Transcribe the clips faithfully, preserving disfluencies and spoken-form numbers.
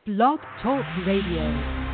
Blog Talk Radio.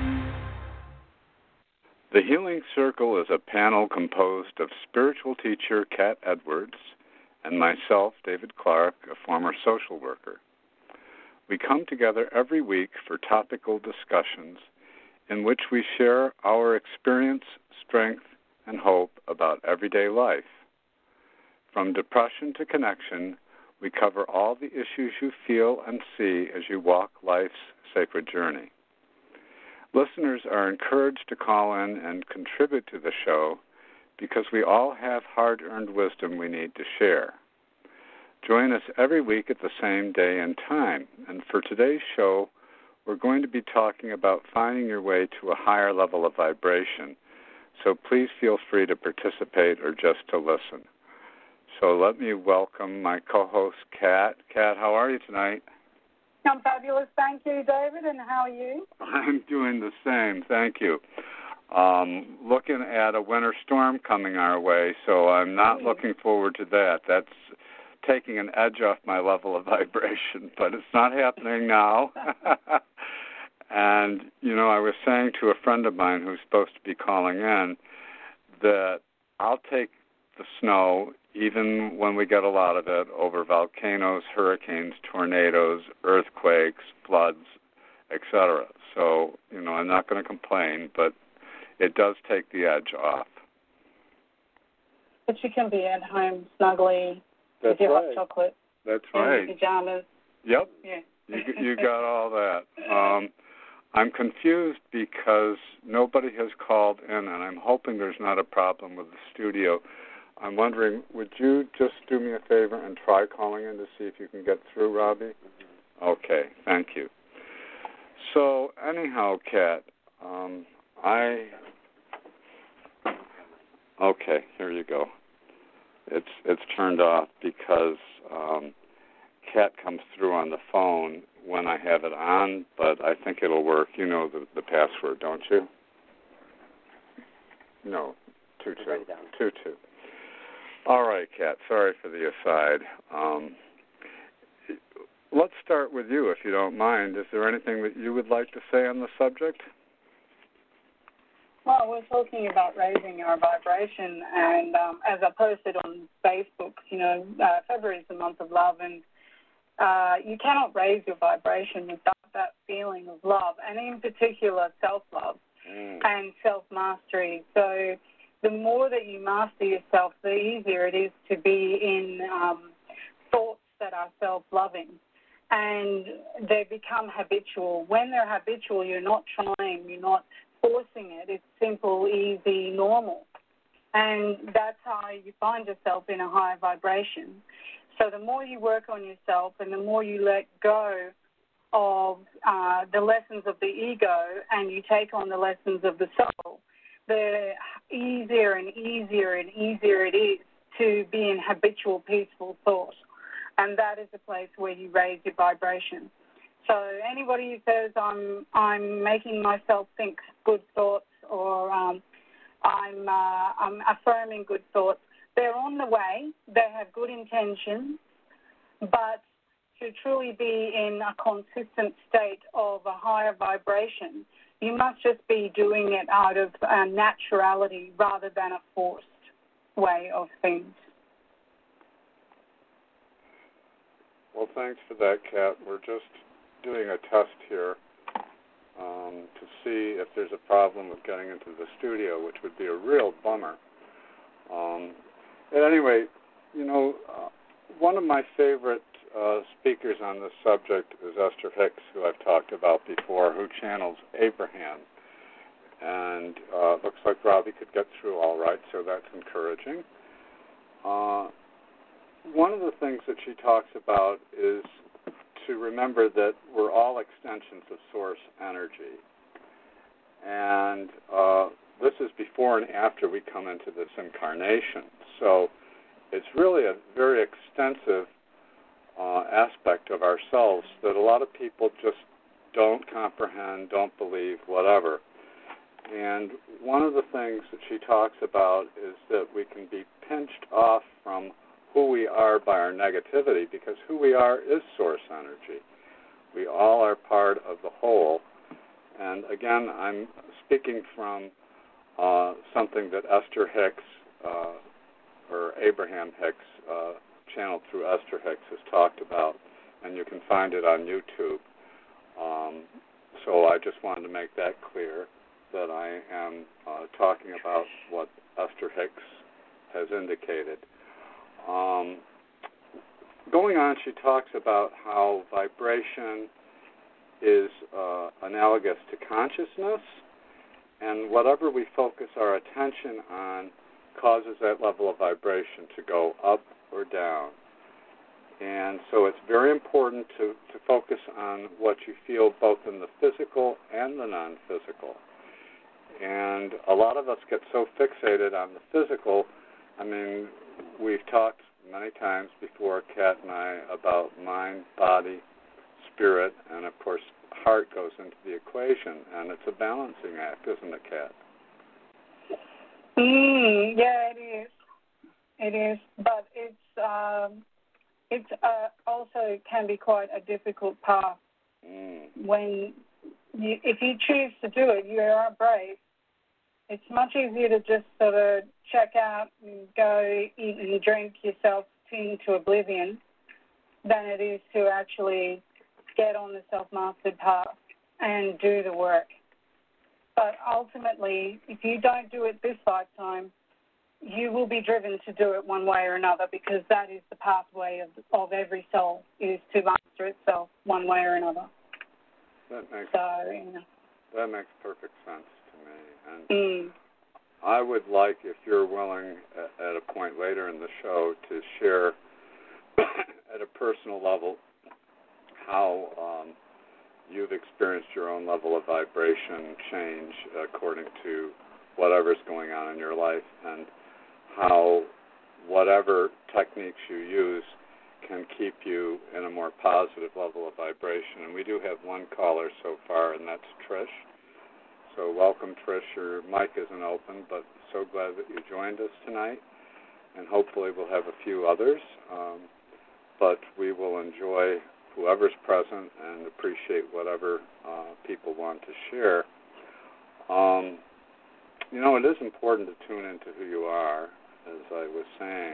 The Healing Circle is a panel composed of spiritual teacher Kat Edwards and myself, David Clark, a former social worker. We come together every week for topical discussions in which we share our experience, strength, and hope about everyday life. From depression to connection, we cover all the issues you feel and see as you walk life's sacred journey. Listeners are encouraged to call in and contribute to the show because we all have hard-earned wisdom we need to share. Join us every week at the same day and time. And for today's show, we're going to be talking about finding your way to a higher level of vibration. So please feel free to participate or just to listen. So let me welcome my co-host, Kat. Kat, how are you tonight? I'm fabulous, thank you, David, and how are you? I'm doing the same, thank you. Um, looking at a winter storm coming our way, so I'm not mm-hmm. looking forward to that. That's taking an edge off my level of vibration, but it's not happening now. And, you know, I was saying to a friend of mine who's supposed to be calling in that I'll take the snow, even when we get a lot of it, over volcanoes, hurricanes, tornadoes, earthquakes, floods, et cetera. So, you know, I'm not going to complain, but it does take the edge off. But you can be at home snugly That's with your right. hot chocolate. That's and right. Your pajamas. Yep. Yeah. you, you got all that. Um, I'm confused because nobody has called in, and I'm hoping there's not a problem with the studio. I'm wondering, would you just do me a favor and try calling in to see if you can get through, Robbie? Okay, thank you. So, anyhow, Kat, um, I... Okay, here you go. It's it's turned off because um, Kat comes through on the phone when I have it on, but I think it'll work. You know the, the password, don't you? No, two two. Two two. All right, Kat, sorry for the aside. Um, let's start with you, if you don't mind. Is there anything that you would like to say on the subject? Well, we're talking about raising our vibration, and um, as I posted on Facebook, you know, uh, February is the month of love, and uh, you cannot raise your vibration without that feeling of love, and in particular self-love mm. and self-mastery. So the more that you master yourself, the easier it is to be in um, thoughts that are self-loving, and they become habitual. When they're habitual, you're not trying, you're not forcing it. It's simple, easy, normal. And that's how you find yourself in a higher vibration. So the more you work on yourself and the more you let go of uh, the lessons of the ego and you take on the lessons of the soul, the easier and easier and easier it is to be in habitual, peaceful thought. And that is a place where you raise your vibration. So anybody who says I'm I'm making myself think good thoughts or um, I'm uh, I'm affirming good thoughts, they're on the way. They have good intentions, but to truly be in a consistent state of a higher vibration, you must just be doing it out of uh, naturality rather than a forced way of things. Well, thanks for that, Kat. We're just doing a test here um, to see if there's a problem with getting into the studio, which would be a real bummer. Um, at any rate, you know, uh, one of my favorite uh, speakers on this subject is Esther Hicks, who I've talked about before, who channels Abraham. And uh, looks like Robbie could get through all right, so that's encouraging. Uh, one of the things that she talks about is to remember that we're all extensions of source energy. And uh, this is before and after we come into this incarnation. So it's really a very extensive uh, aspect of ourselves that a lot of people just don't comprehend, don't believe, whatever. And one of the things that she talks about is that we can be pinched off from who we are by our negativity, because who we are is source energy. We all are part of the whole. And again, I'm speaking from uh, something that Esther Hicks, uh, or Abraham Hicks, uh, channeled through Esther Hicks, has talked about, and you can find it on YouTube. Um, so I just wanted to make that clear, that I am uh, talking about what Esther Hicks has indicated. Um, going on, she talks about how vibration is uh, analogous to consciousness, and whatever we focus our attention on causes that level of vibration to go up or down. And so it's very important to, to focus on what you feel both in the physical and the non-physical. And a lot of us get so fixated on the physical. I mean, we've talked many times before, Kat and I, about mind, body, spirit, and of course heart goes into the equation, and it's a balancing act, isn't it, Kat? Mm, yeah, it is. It is, but it's um, it's uh, also can be quite a difficult path mm. when you, if you choose to do it, you are brave. It's much easier to just sort of check out and go eat and drink yourself into oblivion than it is to actually get on the self-mastered path and do the work. But ultimately, if you don't do it this lifetime, you will be driven to do it one way or another, because that is the pathway of, of every soul, is to master itself one way or another. That makes, so, you know. that makes perfect sense to me. And mm. I would like, if you're willing, at, at a point later in the show, to share at a personal level how um, you've experienced your own level of vibration change according to whatever's going on in your life, and how whatever techniques you use can keep you in a more positive level of vibration. And we do have one caller so far, and that's Trish. So welcome, Trish. Your mic isn't open, but so glad that you joined us tonight. And hopefully we'll have a few others. Um, but we will enjoy whoever's present and appreciate whatever uh, people want to share. Um, you know, it is important to tune into who you are, as I was saying.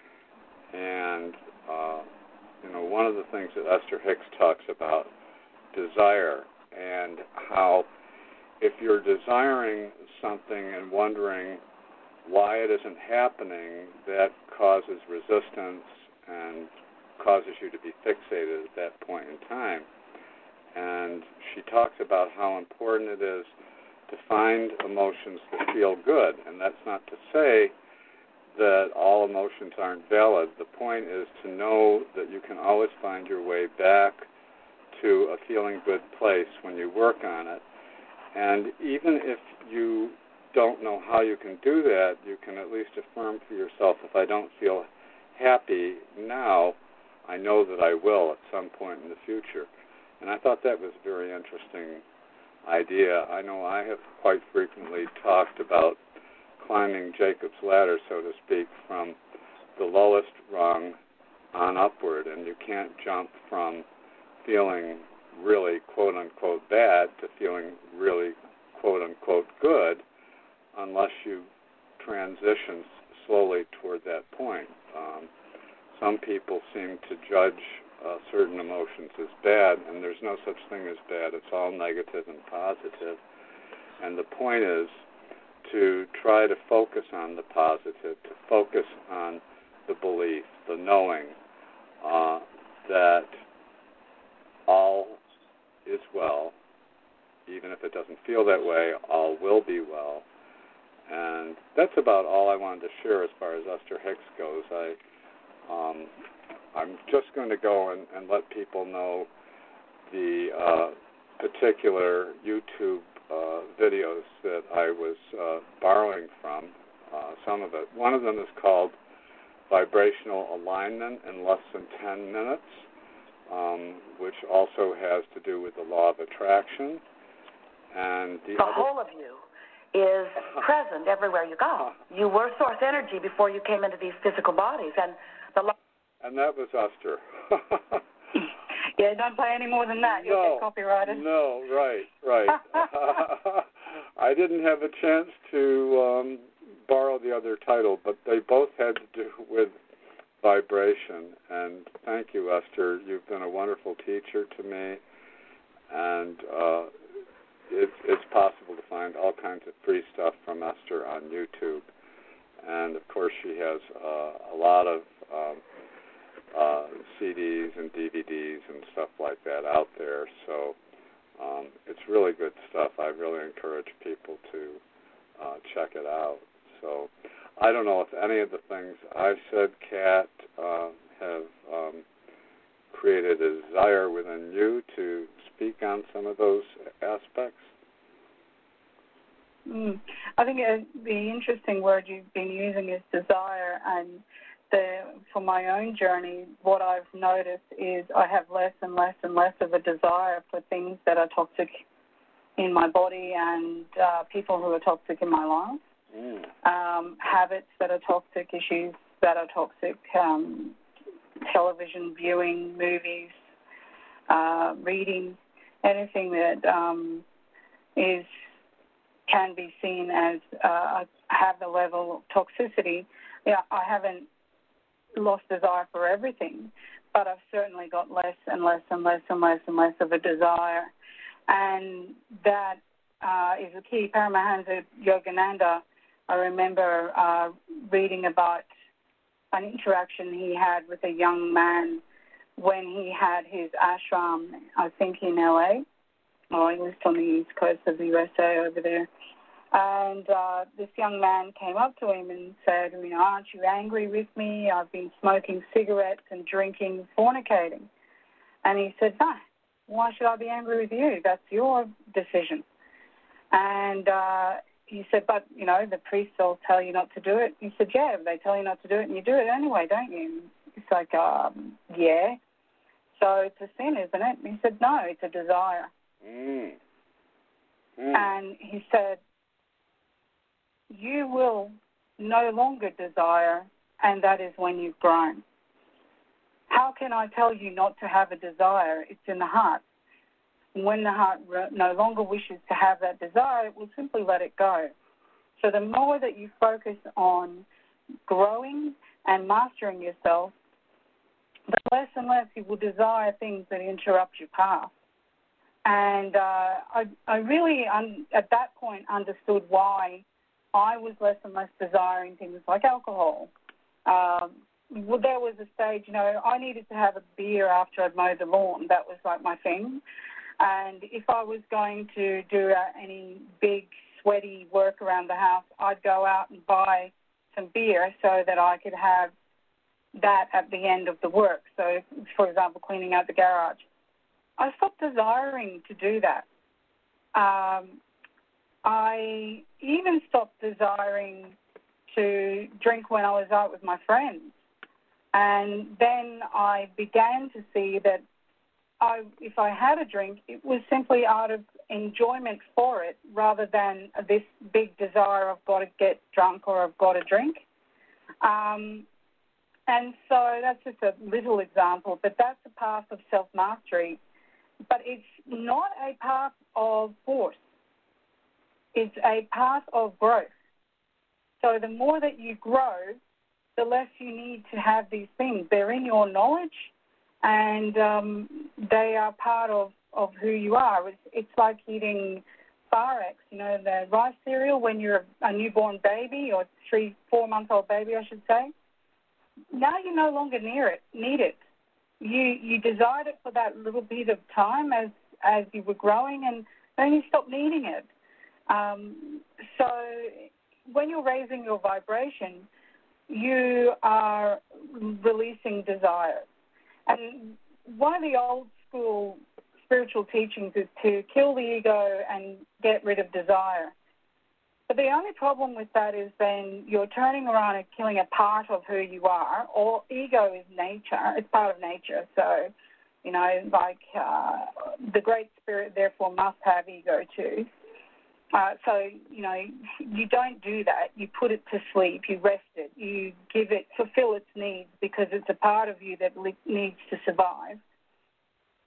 And, uh, you know, one of the things that Esther Hicks talks about, desire, and how if you're desiring something and wondering why it isn't happening, that causes resistance and causes you to be fixated at that point in time. And she talks about how important it is to find emotions that feel good. And that's not to say that all emotions aren't valid. The point is to know that you can always find your way back to a feeling good place when you work on it. And even if you don't know how you can do that, you can at least affirm for yourself, if I don't feel happy now, I know that I will at some point in the future. And I thought that was a very interesting idea. I know I have quite frequently talked about climbing Jacob's ladder, so to speak, from the lowest rung on upward, and you can't jump from feeling really quote-unquote bad to feeling really quote-unquote good unless you transition slowly toward that point. Um, some people seem to judge uh, certain emotions as bad, and there's no such thing as bad. It's all negative and positive. And the point is to try to focus on the positive, to focus on the belief, the knowing uh, that all is well. Even if it doesn't feel that way, all will be well. And that's about all I wanted to share as far as Esther Hicks goes. I, um, I'm just going to go and, and let people know the uh, particular YouTube uh, videos that I was uh, borrowing from, uh, some of it. One of them is called Vibrational Alignment in Less Than ten minutes, um, which also has to do with the law of attraction. And the, the other... whole of you is present everywhere you go. You were source energy before you came into these physical bodies, and the law. And that was Esther. Yeah, don't play any more than that. You'll no, get copyrighted. No, right, right. I didn't have a chance to um, borrow the other title, but they both had to do with vibration. And thank you, Esther. You've been a wonderful teacher to me. And uh, it's, it's possible to find all kinds of free stuff from Esther on YouTube. And, of course, she has uh, a lot of um, uh, C Ds and D V Ds and stuff like that out there. So um, it's really good stuff. I really encourage people to uh, check it out. So I don't know if any of the things I've said, Kat, uh, have um, created a desire within you to speak on some of those aspects. Mm. I think uh, the interesting word you've been using is desire, and the, for my own journey, what I've noticed is I have less and less and less of a desire for things that are toxic in my body and uh, people who are toxic in my life, mm. um, habits that are toxic, issues that are toxic, um, television viewing, movies, uh, reading, anything that um, is can be seen as uh, have the level of toxicity. Yeah, I haven't lost desire for everything, but I've certainly got less and less and less and less and less of a desire. And that uh, is a key. Paramahansa Yogananda, I remember uh, reading about an interaction he had with a young man when he had his ashram, I think in L A, or he lived on the east coast of the U S A over there. And uh, this young man came up to him and said, you know, aren't you angry with me? I've been smoking cigarettes and drinking, fornicating. And he said, no, why should I be angry with you? That's your decision. And uh, he said, but, you know, the priests will tell you not to do it. He said, yeah, they tell you not to do it, and you do it anyway, don't you? It's like, um, yeah. So it's a sin, isn't it? And he said, no, it's a desire. Mm. Mm. And he said, you will no longer desire, and that is when you've grown. How can I tell you not to have a desire? It's in the heart. When the heart no longer wishes to have that desire, it will simply let it go. So the more that you focus on growing and mastering yourself, the less and less you will desire things that interrupt your path. And uh, I, I really, un- at that point, understood why I was less and less desiring things like alcohol. Um, well, there was a stage, you know, I needed to have a beer after I'd mowed the lawn. That was like my thing. And if I was going to do uh, any big, sweaty work around the house, I'd go out and buy some beer so that I could have that at the end of the work. So, for example, cleaning out the garage. I stopped desiring to do that. Um, I even stopped desiring to drink when I was out with my friends. And then I began to see that I, if I had a drink, it was simply out of enjoyment for it rather than this big desire, I've got to get drunk or I've got to drink. Um, and so that's just a little example, but that's a path of self-mastery. But it's not a path of force. It's a path of growth. So the more that you grow, the less you need to have these things. They're in your knowledge, and um, they are part of, of who you are. It's, it's like eating Farex, you know, the rice cereal when you're a newborn baby or three, four-month-old baby, I should say. Now you no longer near it, need it. You you desired it for that little bit of time as, as you were growing, and then you stop needing it. Um, so when you're raising your vibration, you are releasing desires. And one of the old school spiritual teachings is to kill the ego and get rid of desire. But the only problem with that is then you're turning around and killing a part of who you are. Or ego is nature. It's part of nature. So, you know, like uh, the Great Spirit therefore must have ego too. Uh, so, you know, you don't do that. You put it to sleep. You rest it. You give it, fulfill its needs because it's a part of you that li- needs to survive.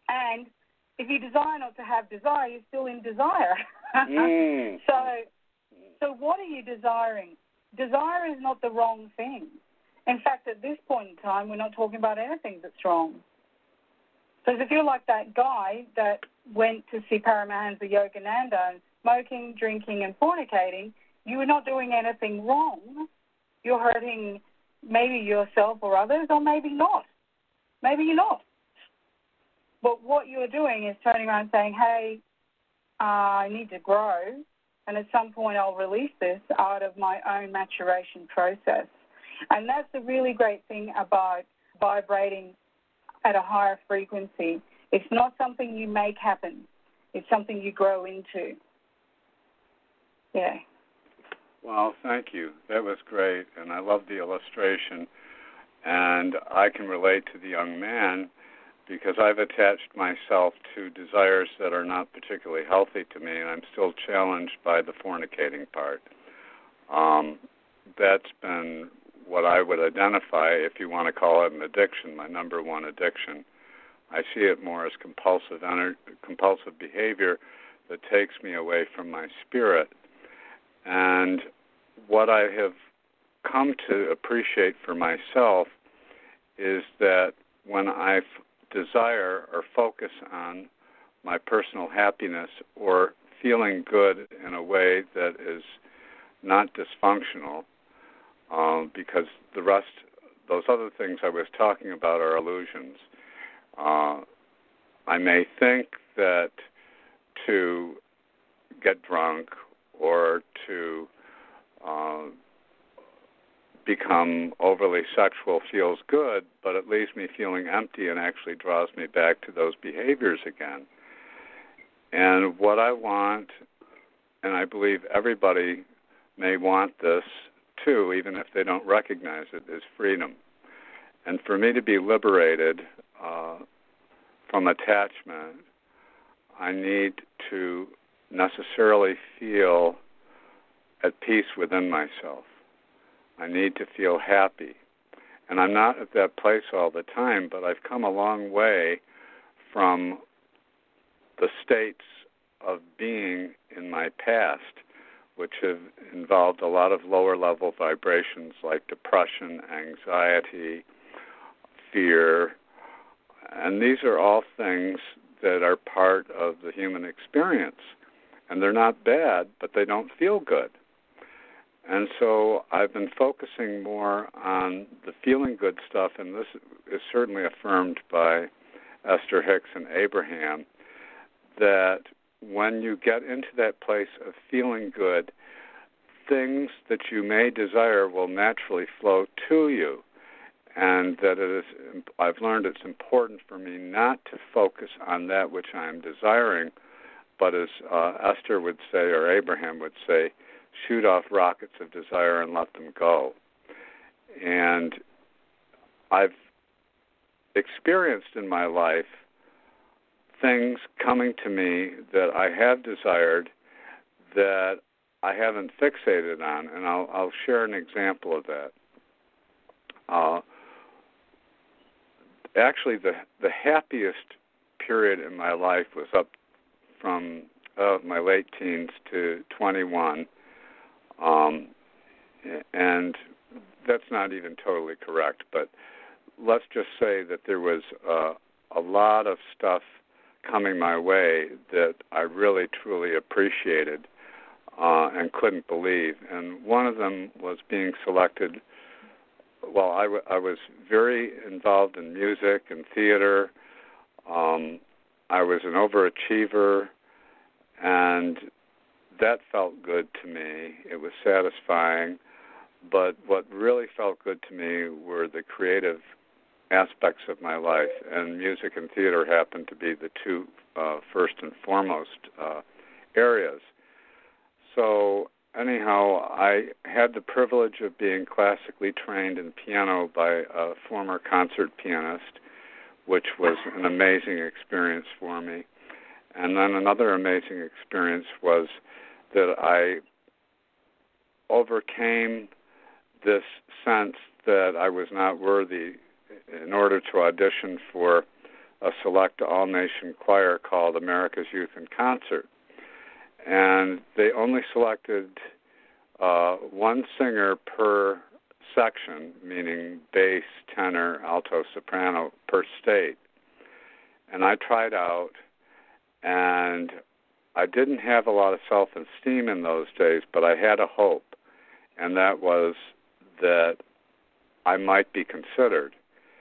And if you desire not to have desire, you're still in desire. Mm. So, so what are you desiring? Desire is not the wrong thing. In fact, at this point in time, we're not talking about anything that's wrong. So if you're like that guy that went to see Paramahansa Yogananda and smoking, drinking, and fornicating, you are not doing anything wrong. You're hurting maybe yourself or others, or maybe not. Maybe you're not. But what you're doing is turning around and saying, hey, uh, I need to grow, and at some point I'll release this out of my own maturation process. And that's the really great thing about vibrating at a higher frequency. It's not something you make happen. It's something you grow into. Yeah. Well, thank you. That was great, and I love the illustration. And I can relate to the young man because I've attached myself to desires that are not particularly healthy to me, and I'm still challenged by the fornicating part. Um, that's been what I would identify, if you want to call it an addiction, my number one addiction. I see it more as compulsive ener- compulsive behavior that takes me away from my spirit. And what I have come to appreciate for myself is that when I f- desire or focus on my personal happiness or feeling good in a way that is not dysfunctional, um, because the rest, those other things I was talking about are illusions. Uh, I may think that to get drunk or to uh, become overly sexual feels good, but it leaves me feeling empty and actually draws me back to those behaviors again. And what I want, and I believe everybody may want this too, even if they don't recognize it, is freedom. And for me to be liberated uh, from attachment, I need to necessarily feel at peace within myself. I need to feel happy. And I'm not at that place all the time, but I've come a long way from the states of being in my past, which have involved a lot of lower-level vibrations like depression, anxiety, fear. And these are all things that are part of the human experience. And they're not bad, but they don't feel good. And so I've been focusing more on the feeling good stuff, and this is certainly affirmed by Esther Hicks and Abraham, that when you get into that place of feeling good, things that you may desire will naturally flow to you. And that it is, I've learned it's important for me not to focus on that which I am desiring, but as uh, Esther would say, or Abraham would say, shoot off rockets of desire and let them go. And I've experienced in my life things coming to me that I have desired that I haven't fixated on, and I'll, I'll share an example of that. Uh, actually, the the happiest period in my life was up from uh, my late teens to twenty-one, um, and that's not even totally correct, but let's just say that there was uh, a lot of stuff coming my way that I really, truly appreciated uh, and couldn't believe. And one of them was being selected. Well, I, w- I was very involved in music and theater. Um, I was an overachiever, and that felt good to me. It was satisfying. But what really felt good to me were the creative aspects of my life, and music and theater happened to be the two uh, first and foremost uh, areas. So anyhow, I had the privilege of being classically trained in piano by a former concert pianist, which was an amazing experience for me. And then another amazing experience was that I overcame this sense that I was not worthy in order to audition for a select all-nation choir called America's Youth in Concert. And they only selected uh, one singer per section, meaning bass, tenor, alto, soprano, per state. And I tried out, and I didn't have a lot of self-esteem in those days, but I had a hope, and that was that I might be considered.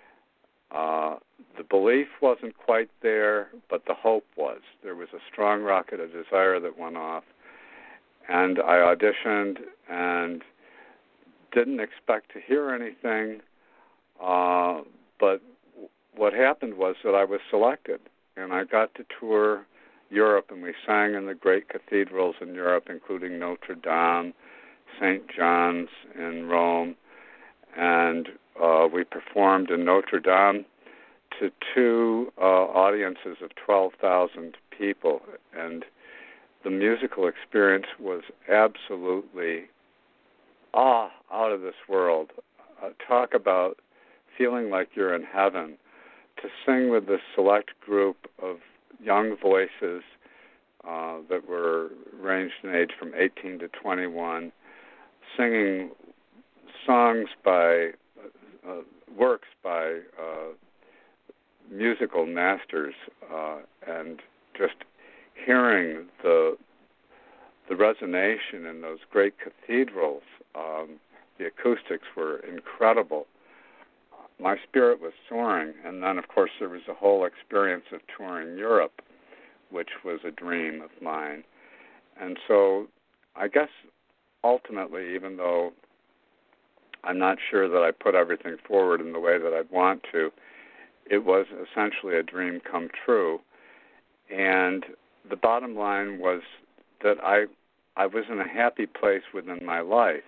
Uh, the belief wasn't quite there, but the hope was. There was a strong rocket of desire that went off, and I auditioned and didn't expect to hear anything, uh, but what happened was that I was selected, and I got to tour Europe, and we sang in the great cathedrals in Europe, including Notre Dame, Saint John's in Rome, and uh, we performed in Notre Dame to two uh, audiences of twelve thousand people, and the musical experience was absolutely ah, out of this world. Uh, talk about feeling like you're in heaven. To sing with this select group of young voices uh, that were ranged in age from eighteen to twenty-one, singing songs by, uh, works by uh, musical masters, uh, and just hearing the the resonation in those great cathedrals. Um, the acoustics were incredible. My spirit was soaring, and then, of course, there was the whole experience of touring Europe, which was a dream of mine. And so I guess ultimately, even though I'm not sure that I put everything forward in the way that I'd want to, it was essentially a dream come true. And the bottom line was that I I was in a happy place within my life.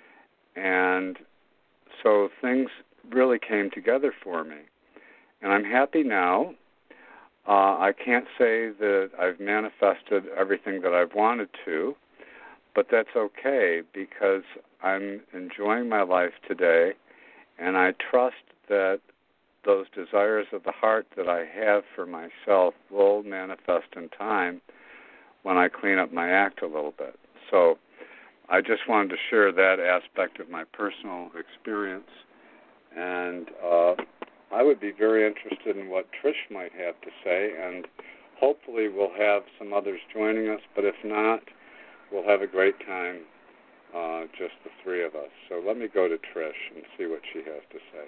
And so things really came together for me. And I'm happy now. Uh, I can't say that I've manifested everything that I've wanted to, but that's okay because I'm enjoying my life today, and I trust that those desires of the heart that I have for myself will manifest in time when I clean up my act a little bit. So I just wanted to share that aspect of my personal experience. And uh, I would be very interested in what Trish might have to say, and hopefully we'll have some others joining us, but if not, we'll have a great time, uh, just the three of us. So let me go to Trish and see what she has to say.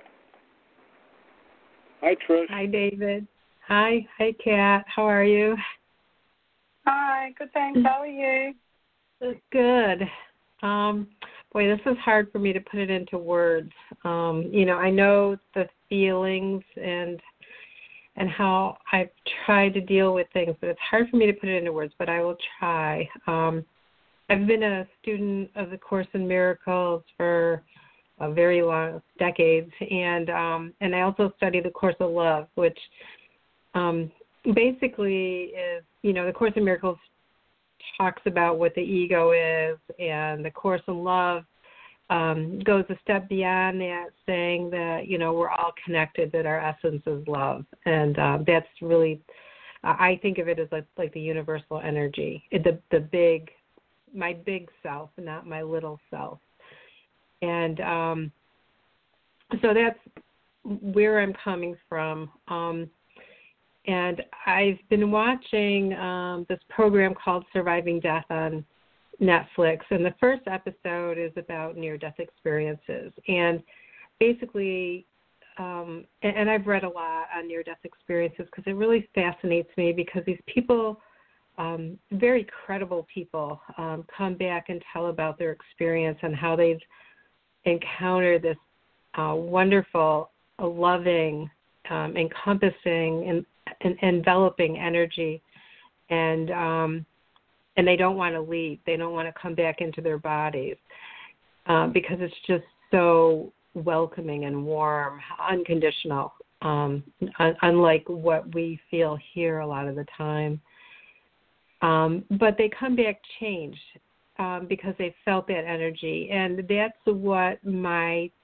Hi, Trish. Hi, David. Hi. Hi, Kat. How are you? Hi, good, thanks. How are you? Good. Um, boy, this is hard for me to put it into words. Um, you know, I know the feelings and and how I've tried to deal with things, but it's hard for me to put it into words, but I will try. Um, I've been a student of the Course in Miracles for a very long, decades, and um, and I also study the Course of Love, which um, basically is, you know, the Course in Miracles talks about what the ego is, and the Course in Love um, goes a step beyond that, saying that, you know, we're all connected, that our essence is love. And um, that's really, uh, I think of it as like, like the universal energy, the the big, my big self, not my little self. And um, so that's where I'm coming from. Um, and I've been watching um, this program called Surviving Death on Netflix, and the first episode is about near-death experiences. And basically, um, and, and I've read a lot on near-death experiences because it really fascinates me, because these people, um, very credible people, um, come back and tell about their experience and how they've encountered this uh, wonderful, loving, um, encompassing, and, and enveloping energy, and um, and they don't want to leave. They don't want to come back into their bodies uh, because it's just so welcoming and warm, unconditional, um, un- unlike what we feel here a lot of the time. Um, but they come back changed um, because they felt that energy, and that's what my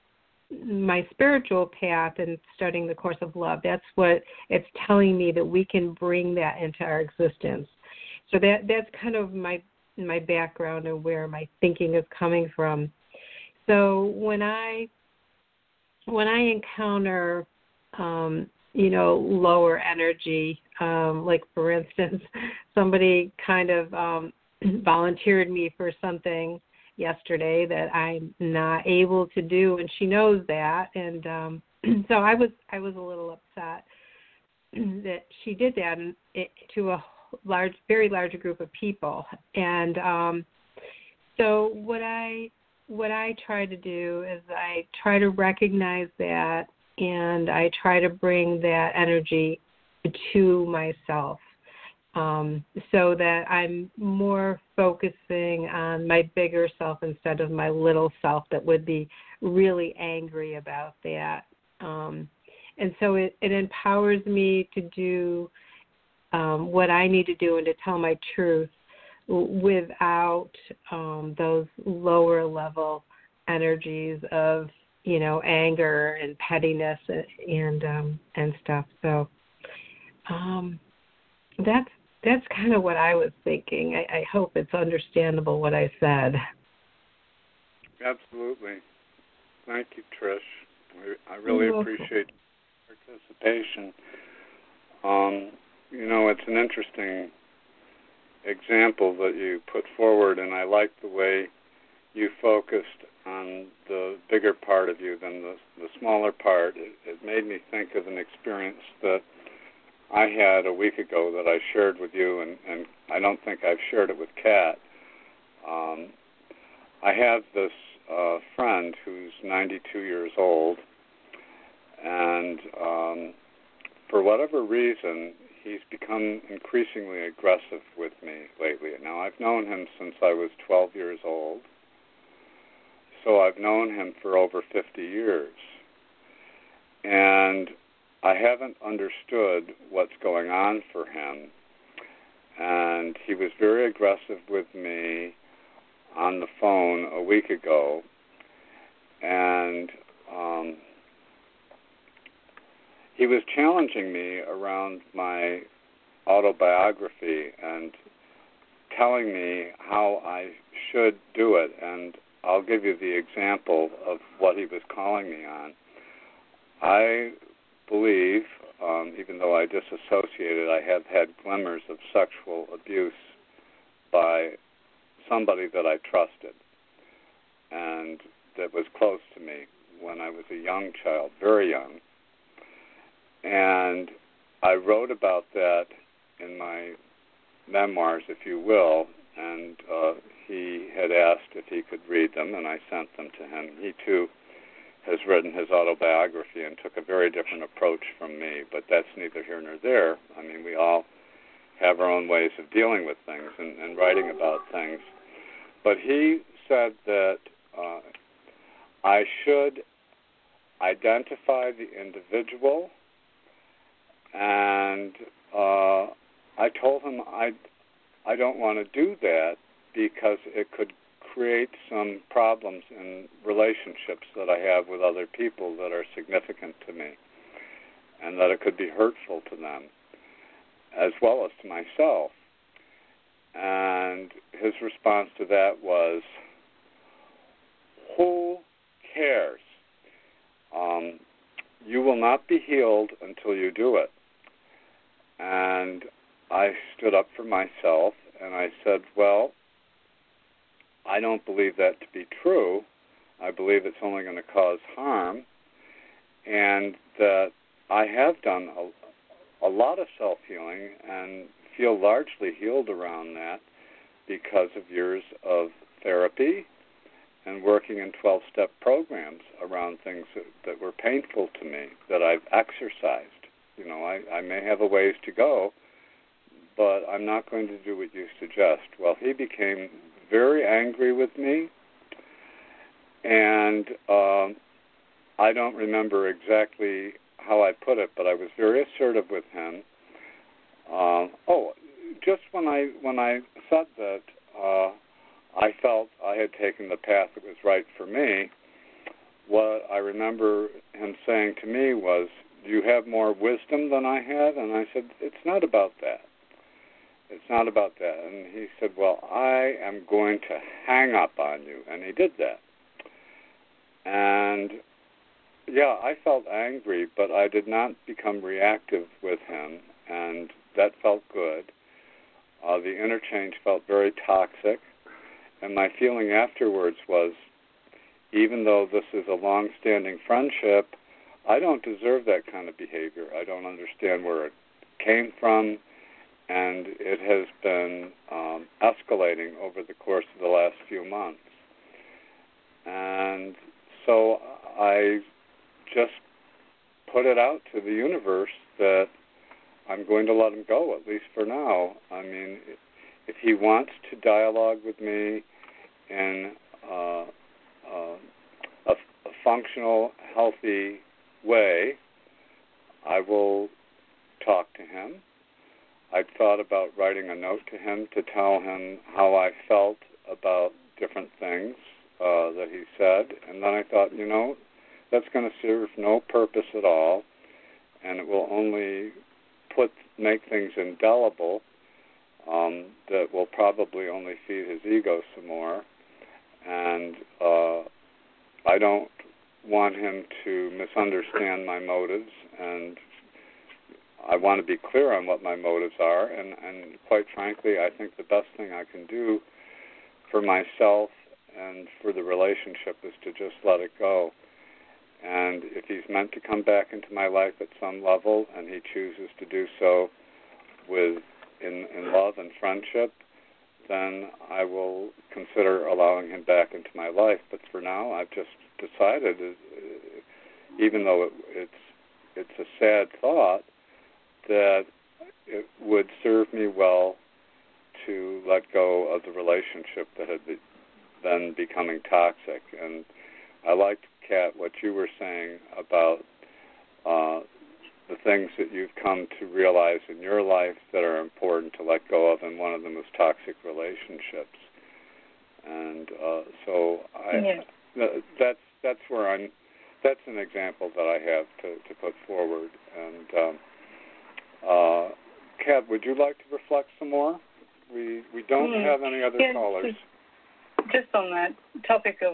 my spiritual path and studying the Course of Love. That's what it's telling me, that we can bring that into our existence. So that that's kind of my my background and where my thinking is coming from. So when I when I encounter um, you know, lower energy, um, like for instance, somebody kind of um, volunteered me for something yesterday that I'm not able to do, and she knows that, and um, so I was I was a little upset that she did that and it, to a large, very large group of people, and um, so what I what I try to do is I try to recognize that, and I try to bring that energy to myself. Um, so that I'm more focusing on my bigger self instead of my little self that would be really angry about that. Um, and so it, it empowers me to do um, what I need to do and to tell my truth without um, those lower level energies of, you know, anger and pettiness and um, and stuff. So um, that's That's kind of what I was thinking. I, I hope it's understandable what I said. Absolutely. Thank you, Trish. I really You're appreciate your participation. Um, you know, it's an interesting example that you put forward, and I like the way you focused on the bigger part of you than the, the smaller part. It, it made me think of an experience that I had a week ago that I shared with you, and, and I don't think I've shared it with Kat. Um, I have this uh, friend who's ninety-two years old, and um, for whatever reason, he's become increasingly aggressive with me lately. Now, I've known him since I was twelve years old, so I've known him for over fifty years. And I haven't understood what's going on for him, and he was very aggressive with me on the phone a week ago, and um, he was challenging me around my autobiography and telling me how I should do it, and I'll give you the example of what he was calling me on. I believe, um, even though I disassociated, I have had glimmers of sexual abuse by somebody that I trusted and that was close to me when I was a young child, very young. And I wrote about that in my memoirs, if you will, and uh, he had asked if he could read them, and I sent them to him. He, too, has written his autobiography and took a very different approach from me, but that's neither here nor there. I mean, we all have our own ways of dealing with things and, and writing about things. But he said that uh, I should identify the individual, and uh, I told him I, I don't want to do that because it could create some problems in relationships that I have with other people that are significant to me, and that it could be hurtful to them as well as to myself. And his response to that was, who cares? Um, you will not be healed until you do it. And I stood up for myself and I said, well, I don't believe that to be true. I believe it's only going to cause harm, and that I have done a, a lot of self-healing and feel largely healed around that because of years of therapy and working in twelve-step programs around things that, that were painful to me, that I've exercised. You know, I, I may have a ways to go, but I'm not going to do what you suggest. Well, he became very angry with me, and um, I don't remember exactly how I put it, but I was very assertive with him. Uh, oh, just when I when I said that uh, I felt I had taken the path that was right for me, what I remember him saying to me was, do you have more wisdom than I had? And I said, it's not about that. It's not about that. And he said, well, I am going to hang up on you. And he did that. And, yeah, I felt angry, but I did not become reactive with him, and that felt good. Uh, the interchange felt very toxic, and my feeling afterwards was, even though this is a long-standing friendship, I don't deserve that kind of behavior. I don't understand where it came from, and it has been um, escalating over the course of the last few months. And so I just put it out to the universe that I'm going to let him go, at least for now. I mean, if he wants to dialogue with me in uh, uh, a, a functional, healthy way, I will talk to him. I'd thought about writing a note to him to tell him how I felt about different things uh, that he said, and then I thought, you know, that's going to serve no purpose at all, and it will only put make things indelible um, that will probably only feed his ego some more. And uh, I don't want him to misunderstand my motives, and I want to be clear on what my motives are. And, and quite frankly, I think the best thing I can do for myself and for the relationship is to just let it go. And if he's meant to come back into my life at some level, and he chooses to do so with in, in love and friendship, then I will consider allowing him back into my life. But for now, I've just decided, uh, even though it, it's it's a sad thought, that it would serve me well to let go of the relationship that had been becoming toxic. And I liked, Kat, what you were saying about uh, the things that you've come to realize in your life that are important to let go of, and one of them is toxic relationships. And uh, so I, yes. th- that's that's where I'm. That's an example that I have to, to put forward. And um, uh, Kat, would you like to reflect some more? We we don't mm. have any other yeah, callers. Just, just on that topic of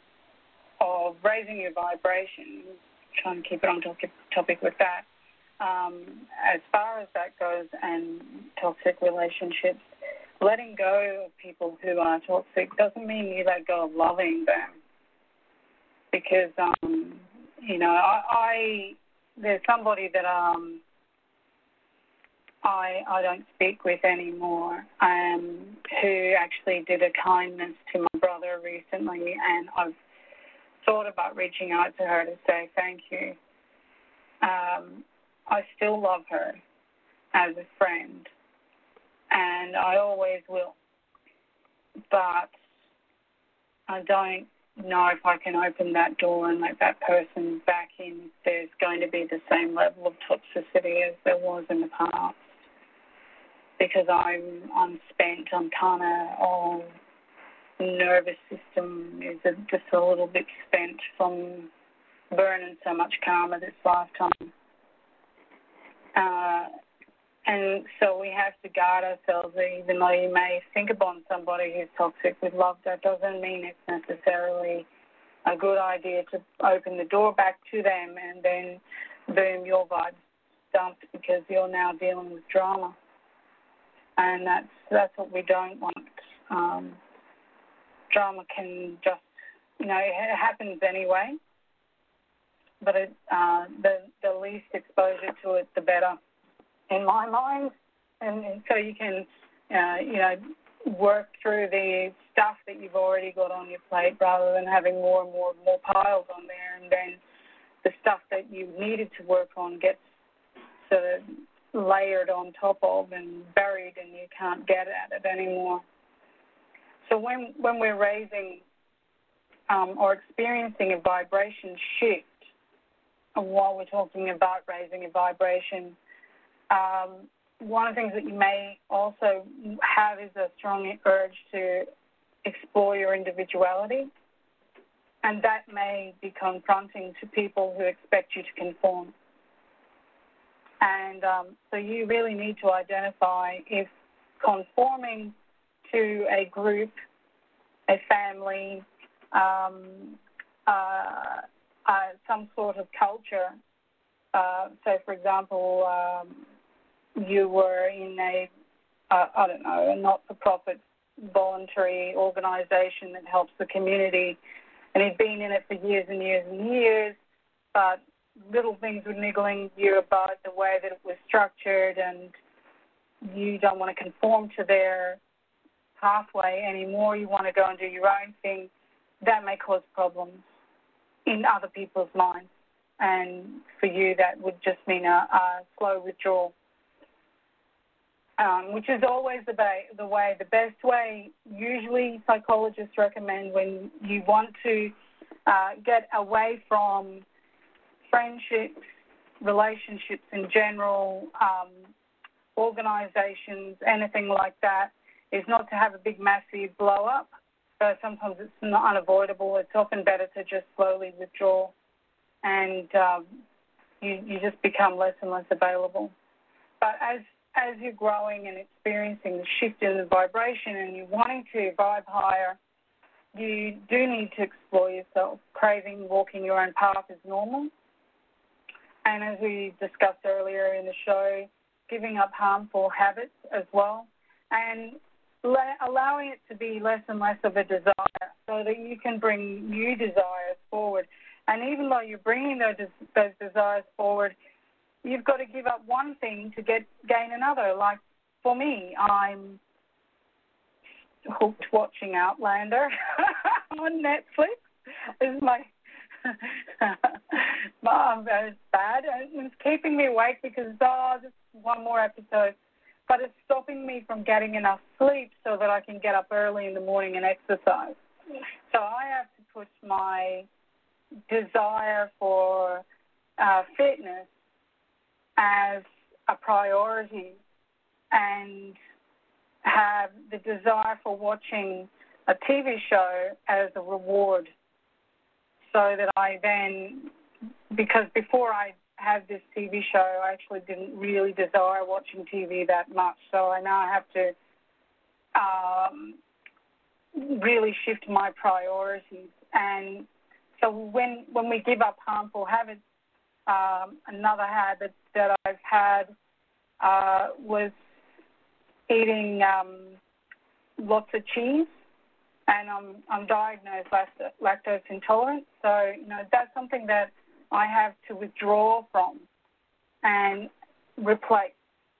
of raising your vibration, trying to keep it on topic, topic with that. Um, as far as that goes and toxic relationships, letting go of people who are toxic doesn't mean you let go of loving them. Because, um, you know, I, I there's somebody that um, I I don't speak with anymore, um, who actually did a kindness to my brother recently, and I've thought about reaching out to her to say thank you. Um, I still love her as a friend, and I always will. But I don't know if I can open that door and let that person back in if there's going to be the same level of toxicity as there was in the past. Because I'm, I'm spent, I'm kind of all... nervous system is a, just a little bit spent from burning so much karma this lifetime. Uh, and so we have to guard ourselves, even though you may think upon somebody who's toxic with love, that doesn't mean it's necessarily a good idea to open the door back to them and then, boom, your vibe's dumped because you're now dealing with drama. And that's, that's what we don't want. Um, Drama can just, you know, it happens anyway, but it, uh, the the least exposure to it, the better, in my mind. And, and so you can, uh, you know, work through the stuff that you've already got on your plate rather than having more and more and more piles on there, and then the stuff that you needed to work on gets sort of layered on top of and buried, and you can't get at it anymore. So when, when we're raising um, or experiencing a vibration shift, and while we're talking about raising a vibration, um, one of the things that you may also have is a strong urge to explore your individuality. And that may be confronting to people who expect you to conform. And um, so you really need to identify if conforming to a group, a family, um, uh, uh, some sort of culture. Uh, so, for example, um, you were in a, uh, I don't know, a not-for-profit voluntary organization that helps the community, and you'd been in it for years and years and years, but little things were niggling you about the way that it was structured, and you don't want to conform to their pathway anymore. You want to go and do your own thing. That may cause problems in other people's minds, and for you that would just mean a, a slow withdrawal, um, which is always the, ba- the way, the best way. Usually psychologists recommend when you want to uh, get away from friendships, relationships in general, um, organizations, anything like that, is not to have a big, massive blow-up. So sometimes it's not unavoidable. It's often better to just slowly withdraw, and um, you, you just become less and less available. But as as you're growing and experiencing the shift in the vibration and you're wanting to vibe higher, you do need to explore yourself. Craving, walking your own path is normal. And as we discussed earlier in the show, giving up harmful habits as well, and le- allowing it to be less and less of a desire so that you can bring new desires forward. And even though you're bringing those, those desires forward, you've got to give up one thing to get gain another. Like for me, I'm hooked watching Outlander on Netflix. Is my Mom, that is bad. It's keeping me awake because, oh, just one more episode. But it's stopping me from getting enough sleep so that I can get up early in the morning and exercise. So I have to put my desire for uh, fitness as a priority and have the desire for watching a T V show as a reward. So that I then, because before I had this T V show, I actually didn't really desire watching T V that much. So I now have to um, really shift my priorities. And so when when we give up harmful habits, um, another habit that I've had uh, was eating um, lots of cheese. And I'm I'm diagnosed lactose intolerant, so you know that's something that I have to withdraw from and replace.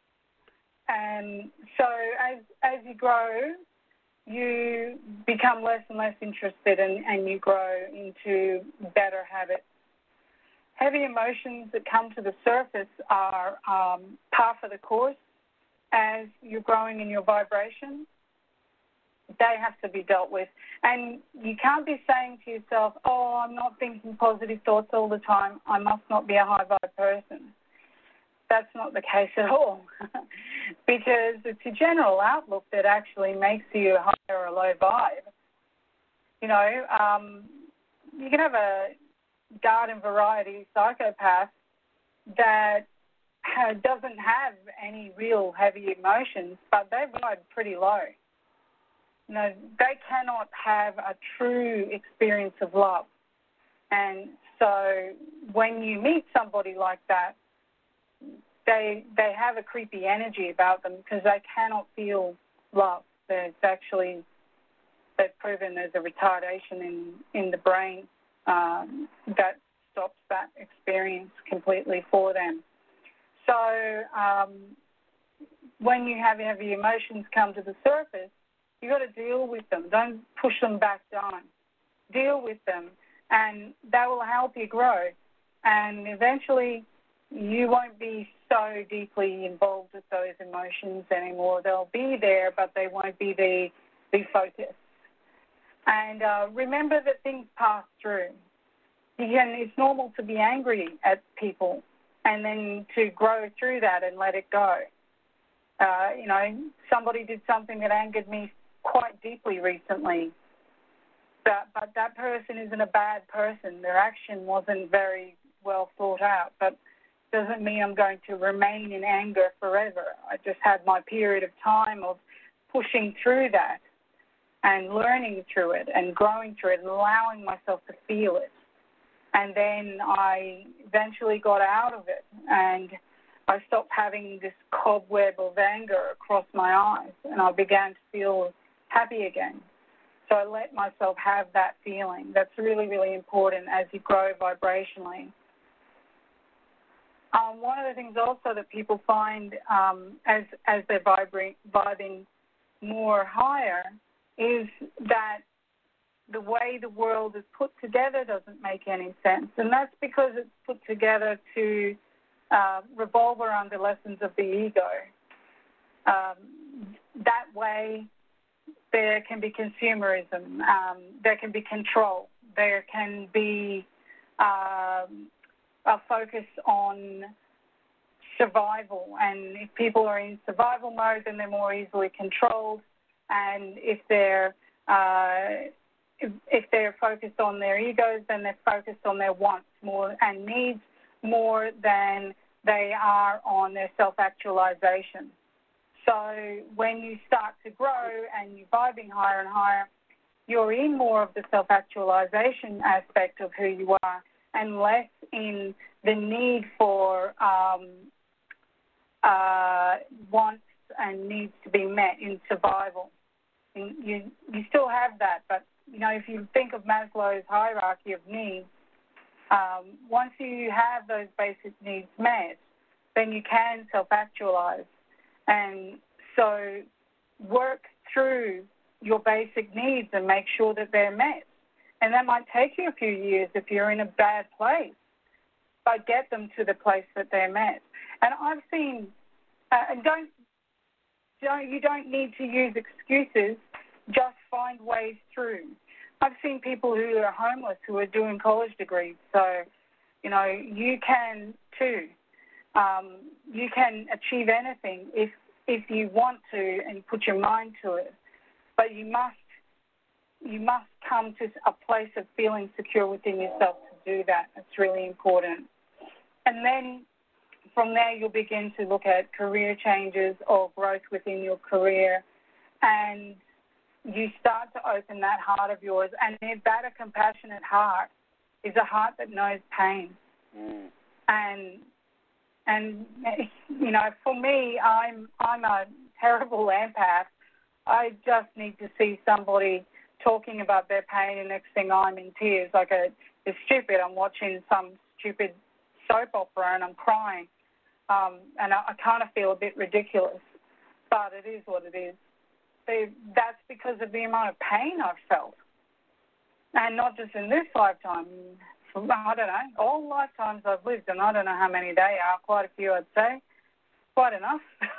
And so as as you grow, you become less and less interested, and, and you grow into better habits. Heavy emotions that come to the surface are um, par for the course as you're growing in your vibration. They have to be dealt with. And you can't be saying to yourself, oh, I'm not thinking positive thoughts all the time. I must not be a high vibe person. That's not the case at all. Because it's a general outlook that actually makes you a high or a low vibe. You know, um, you can have a garden variety psychopath that ha- doesn't have any real heavy emotions, but they vibe pretty low. You know, they cannot have a true experience of love. And so when you meet somebody like that, they they have a creepy energy about them because they cannot feel love. There's actually, they've proven there's a retardation in, in the brain um, that stops that experience completely for them. So um, when you have heavy emotions come to the surface, you've got to deal with them. Don't push them back down. Deal with them, and that will help you grow. And eventually, you won't be so deeply involved with those emotions anymore. They'll be there, but they won't be the, the focus. And uh, remember that things pass through. You can, it's normal to be angry at people and then to grow through that and let it go. Uh, you know, somebody did something that angered me quite deeply recently, That, but that person isn't a bad person. Their action wasn't very well thought out, but doesn't mean I'm going to remain in anger forever. I just had my period of time of pushing through that and learning through it and growing through it and allowing myself to feel it. And then I eventually got out of it, and I stopped having this cobweb of anger across my eyes, and I began to feel happy again. So I let myself have that feeling. That's really, really important as you grow vibrationally. Um, one of the things also that people find um, as as they're vibra- vibing more higher is that the way the world is put together doesn't make any sense. And that's because it's put together to uh, revolve around the lessons of the ego. Um, that way, there can be consumerism, um, there can be control, there can be um, a focus on survival. And if people are in survival mode, then they're more easily controlled. And if they're uh, if, if they're focused on their egos, then they're focused on their wants more and needs more than they are on their self-actualization. So when you start to grow and you're vibing higher and higher, you're in more of the self-actualization aspect of who you are and less in the need for um, uh, wants and needs to be met in survival. And you you still have that, but you know, if you think of Maslow's hierarchy of needs, um, once you have those basic needs met, then you can self-actualize. And so work through your basic needs and make sure that they're met. And that might take you a few years if you're in a bad place, but get them to the place that they're met. And I've seen, uh, and don't, don't, you don't need to use excuses, just find ways through. I've seen people who are homeless who are doing college degrees, so, you know, you can too. Um, you can achieve anything if if you want to and put your mind to it, but you must you must come to a place of feeling secure within yourself to do that. It's really important. And then from there you'll begin to look at career changes or growth within your career, and you start to open that heart of yours. And if that a compassionate heart is a heart that knows pain. Mm. And And, you know, for me, I'm I'm a terrible empath. I just need to see somebody talking about their pain, and next thing I'm in tears. Like, a, it's stupid. I'm watching some stupid soap opera and I'm crying. Um, and I, I kind of feel a bit ridiculous, but it is what it is. They, that's because of the amount of pain I've felt. And not just in this lifetime. I don't know, all lifetimes I've lived, and I don't know how many they are, quite a few I'd say. Quite enough.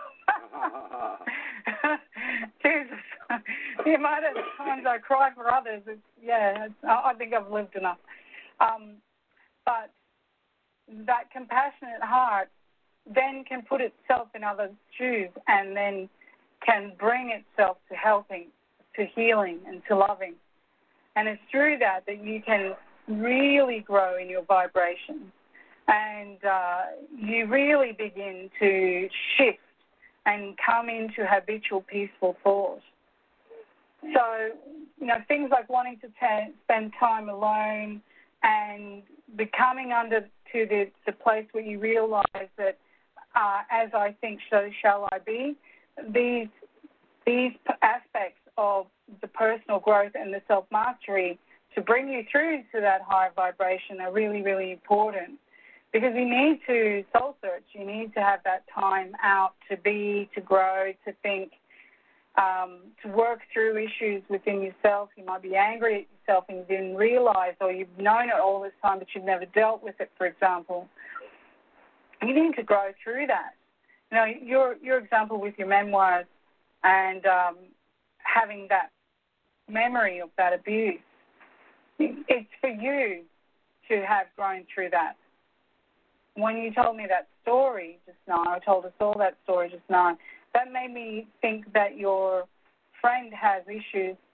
Jesus. The amount of times I cry for others, it's, yeah, it's, I think I've lived enough. Um, but that compassionate heart then can put itself in others' shoes and then can bring itself to helping, to healing, and to loving. And it's through that that you can really grow in your vibration, and uh, you really begin to shift and come into habitual peaceful thought. So, you know, things like wanting to t- spend time alone and becoming under to the, the place where you realize that uh, as I think, so shall I be. These these aspects of the personal growth and the self-mastery to bring you through to that higher vibration are really, really important, because you need to soul search. You need to have that time out to be, to grow, to think, um, to work through issues within yourself. You might be angry at yourself and you didn't realize, or you've known it all this time but you've never dealt with it, for example. You need to grow through that. You know, your your example with your memoirs and um, having that memory of that abuse, it's for you to have grown through that. When you told me that story just now, I told us all that story just now, that made me think that your friend has issues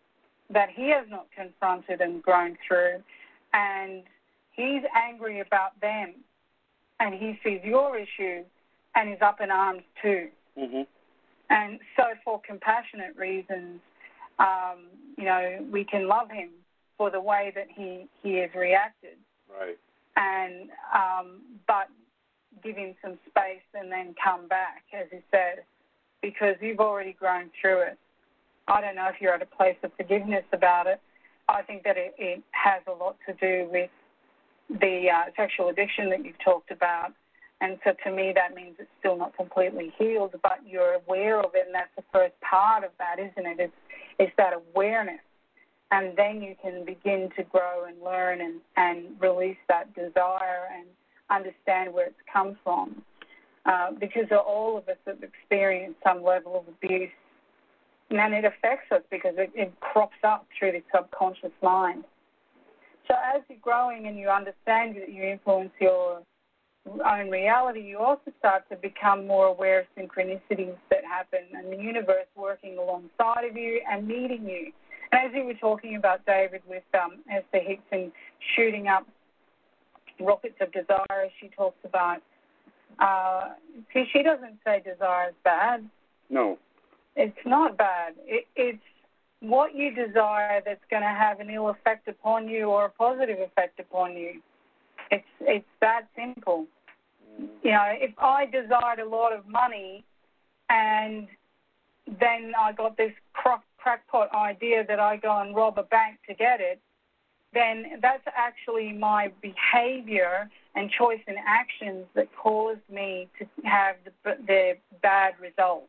that he has not confronted and grown through, and he's angry about them, and he sees your issues and is up in arms too. Mm-hmm. And so for compassionate reasons, um, you know, we can love him for the way that he, he has reacted. Right. And um, but give him some space and then come back, as you said, because you've already grown through it. I don't know if you're at a place of forgiveness about it. I think that it, it has a lot to do with the uh, sexual addiction that you've talked about. And so to me, that means it's still not completely healed, but you're aware of it, and that's the first part of that, isn't it? It's, it's that awareness. And then you can begin to grow and learn and, and release that desire and understand where it's come from. Uh, because all of us have experienced some level of abuse, and it affects us because it, it crops up through the subconscious mind. So as you're growing and you understand that you influence your own reality, you also start to become more aware of synchronicities that happen and the universe working alongside of you and meeting you. And as you were talking about, David, with um, Esther Hickson shooting up rockets of desire, she talks about, uh, see, she doesn't say desire is bad. No. It's not bad. It, it's what you desire that's going to have an ill effect upon you or a positive effect upon you. It's it's that simple. Mm. You know, if I desired a lot of money and then I got this crack, crackpot idea that I go and rob a bank to get it, then that's actually my behavior and choice and actions that caused me to have the, the bad result.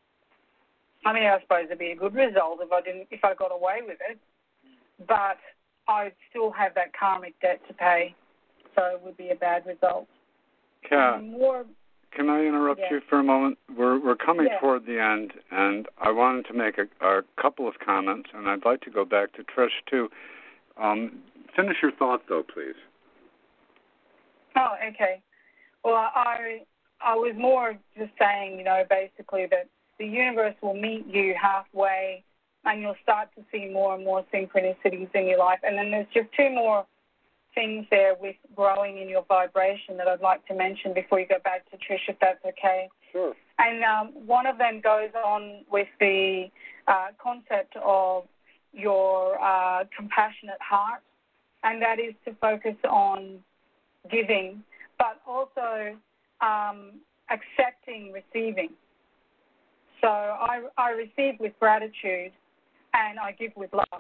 I mean, I suppose it'd be a good result if I didn't, if I got away with it, but I'd still have that karmic debt to pay, so it would be a bad result. Kat, more, can I interrupt yeah. you for a moment? We're we're coming yeah. toward the end, and I wanted to make a, a couple of comments, and I'd like to go back to Trish too. Um, finish your thought, though, please. Oh, okay. Well, I I was more just saying, you know, basically that the universe will meet you halfway, and you'll start to see more and more synchronicities in your life. And then there's just two more things there with growing in your vibration that I'd like to mention before you go back to Trish, if that's okay. Sure. And um, one of them goes on with the uh, concept of your uh, compassionate heart, and that is to focus on giving, but also um, accepting receiving. So I, I receive with gratitude, and I give with love.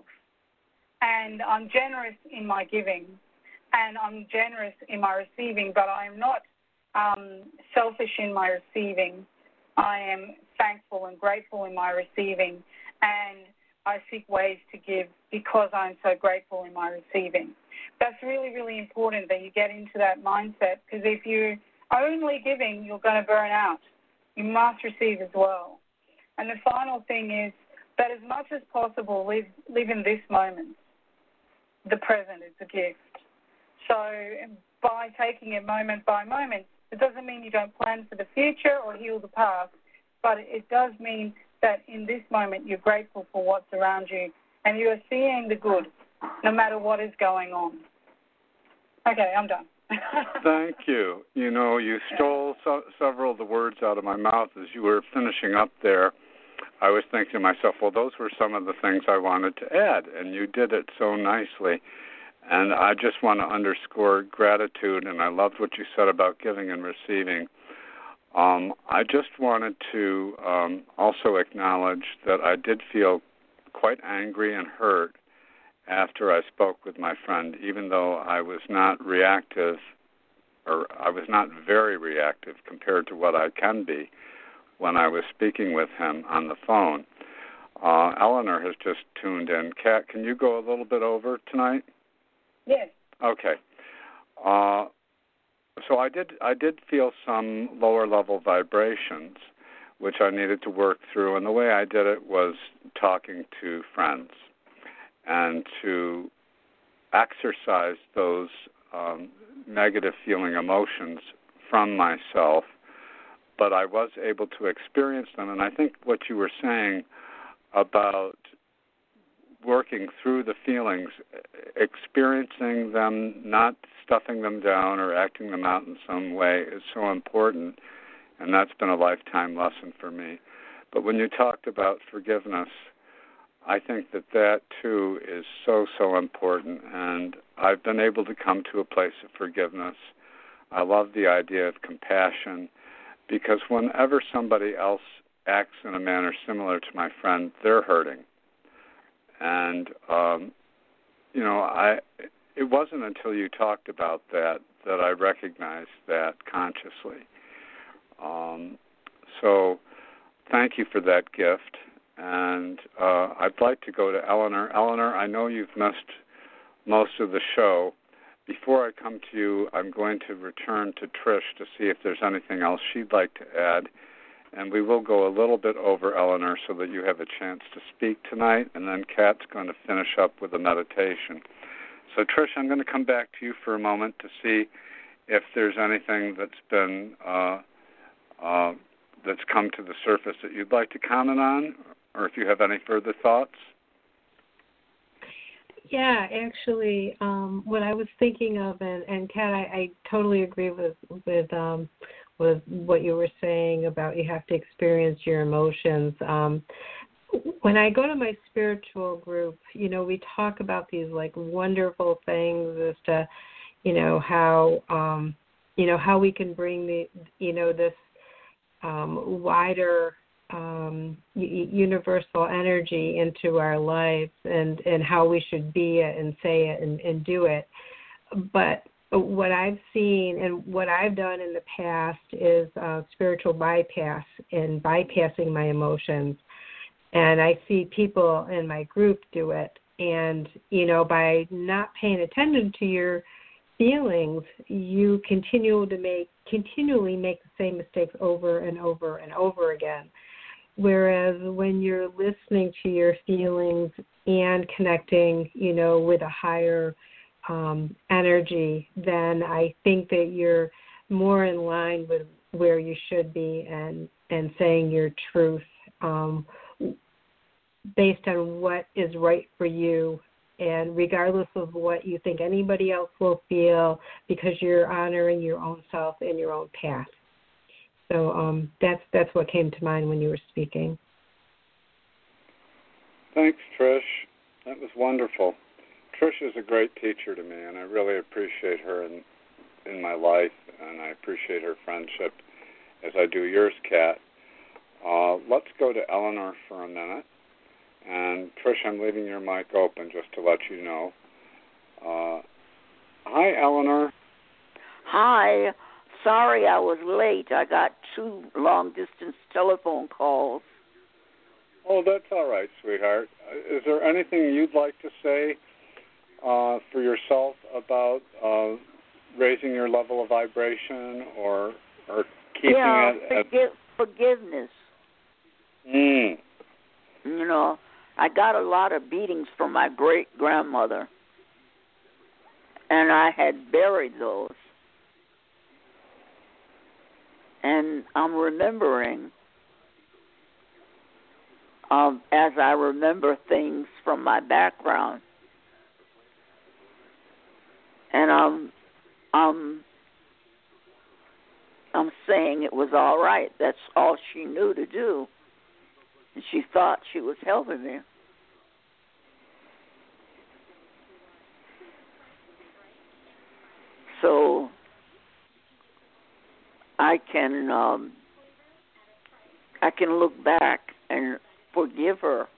And I'm generous in my giving, and I'm generous in my receiving, but I am not um, selfish in my receiving. I am thankful and grateful in my receiving, and I seek ways to give because I'm so grateful in my receiving. That's really, really important that you get into that mindset, because if you're only giving, you're going to burn out. You must receive as well. And the final thing is that as much as possible, live, live in this moment. The present is a gift. So by taking it moment by moment, it doesn't mean you don't plan for the future or heal the past, but it does mean that in this moment you're grateful for what's around you and you are seeing the good no matter what is going on. Okay, I'm done. Thank you. You know, you stole so, several of the words out of my mouth as you were finishing up there. I was thinking to myself, well, those were some of the things I wanted to add, and you did it so nicely. And I just want to underscore gratitude, and I loved what you said about giving and receiving. Um, I just wanted to um, also acknowledge that I did feel quite angry and hurt after I spoke with my friend, even though I was not reactive, or I was not very reactive compared to what I can be when I was speaking with him on the phone. Uh, Eleanor has just tuned in. Kat, can you go a little bit over tonight? Yes. Okay. Uh, so I did I did feel some lower level vibrations, which I needed to work through, and the way I did it was talking to friends and to exercise those um, negative feeling emotions from myself, but I was able to experience them. And I think what you were saying about work, working through the feelings, experiencing them, not stuffing them down or acting them out in some way is so important, and that's been a lifetime lesson for me. But when you talked about forgiveness, I think that that, too, is so, so important, and I've been able to come to a place of forgiveness. I love the idea of compassion, because whenever somebody else acts in a manner similar to my friend, they're hurting. And, um, you know, I it wasn't until you talked about that that I recognized that consciously. Um, so thank you for that gift. And uh, I'd like to go to Eleanor. Eleanor, I know you've missed most of the show. Before I come to you, I'm going to return to Trish to see if there's anything else she'd like to add. And we will go a little bit over, Eleanor, so that you have a chance to speak tonight. And then Kat's going to finish up with a meditation. So, Trish, I'm going to come back to you for a moment to see if there's anything that's been uh, uh, that's come to the surface that you'd like to comment on, or if you have any further thoughts. Yeah, actually, um, what I was thinking of, and, and Kat, I, I totally agree with with um, with what you were saying about you have to experience your emotions. Um, when I go to my spiritual group, you know, we talk about these like wonderful things as to, you know, how um, you know how we can bring the, you know, this um, wider um, universal energy into our lives, and, and how we should be it and say it and, and do it. But what I've seen and what I've done in the past is uh, spiritual bypass and bypassing my emotions. And I see people in my group do it. And, you know, by not paying attention to your feelings, you continue to make, continually make the same mistakes over and over and over again. Whereas when you're listening to your feelings and connecting, you know, with a higher um, energy, then I think that you're more in line with where you should be and, and saying your truth um, based on what is right for you, and regardless of what you think anybody else will feel, because you're honoring your own self and your own path. So um, that's that's what came to mind when you were speaking. Thanks, Trish. That was wonderful. Trish is a great teacher to me, and I really appreciate her in in my life, and I appreciate her friendship as I do yours, Kat. Uh, let's go to Eleanor for a minute. And Trish, I'm leaving your mic open just to let you know. Uh, hi, Eleanor. Hi. Sorry I was late. I got two long-distance telephone calls. Oh, that's all right, sweetheart. Is there anything you'd like to say uh, for yourself about uh, raising your level of vibration or or keeping yeah, it? At... Forgive, forgiveness. Mm. You know, I got a lot of beatings from my great-grandmother, and I had buried those. And I'm remembering, um, as I remember things from my background, and I'm, I'm, I'm saying it was all right. That's all she knew to do, and she thought she was helping me. So I can um, I can look back and forgive her.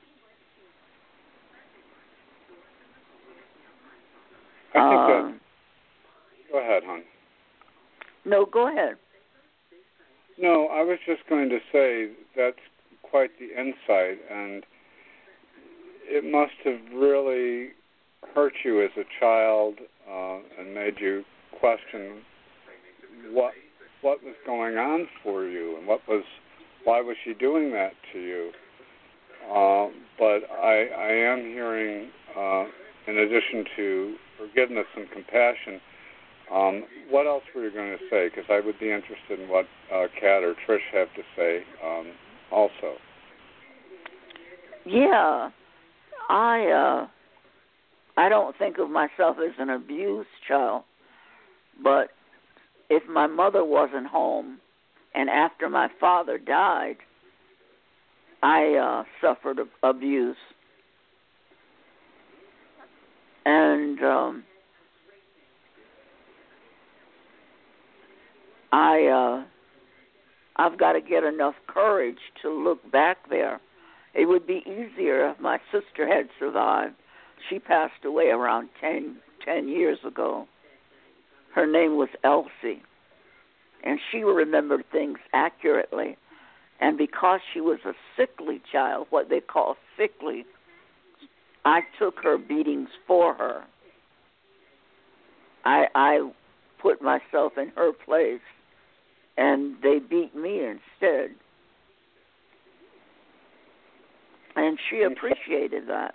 I think uh, that. Go ahead, hon. No, go ahead. No, I was just going to say that's quite the insight, and it must have really hurt you as a child uh, and made you question what what was going on for you and what was why was she doing that to you. Uh, but I, I am hearing, uh, in addition to forgiveness and compassion, um, what else were you going to say? Because I would be interested in what uh, Kat or Trish have to say um, also. Yeah. I uh, I don't think of myself as an abused child, but if my mother wasn't home, and after my father died, I uh, suffered abuse, and um, I uh, I've got to get enough courage to look back there. It would be easier if my sister had survived. She passed away around ten, ten years ago. Her name was Elsie, and she remembered things accurately. And because she was a sickly child, what they call sickly, I took her beatings for her. I, I put myself in her place, and they beat me instead. And she appreciated that.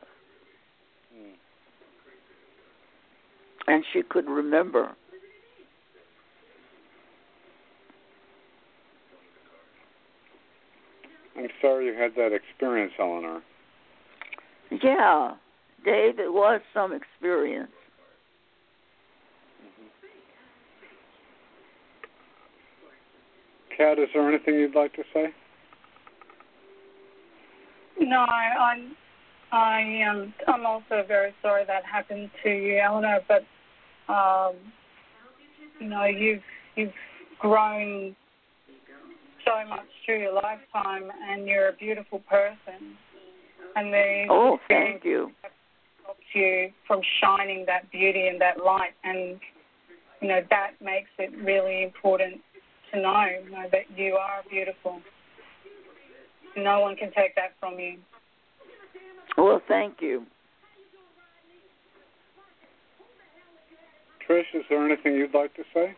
And she could remember. I'm sorry you had that experience, Eleanor. Yeah, Dave, it was some experience. Kat, is there anything you'd like to say? No, I, I'm, I am. I'm also very sorry that happened to you, Eleanor. But um, you know, you've you've grown so much through your lifetime, and you're a beautiful person. And the oh, thank you. Helps you from shining that beauty and that light, and you know that makes it really important to know, you know that you are beautiful. No one can take that from you. Well, thank you. Trish, is there anything you'd like to say?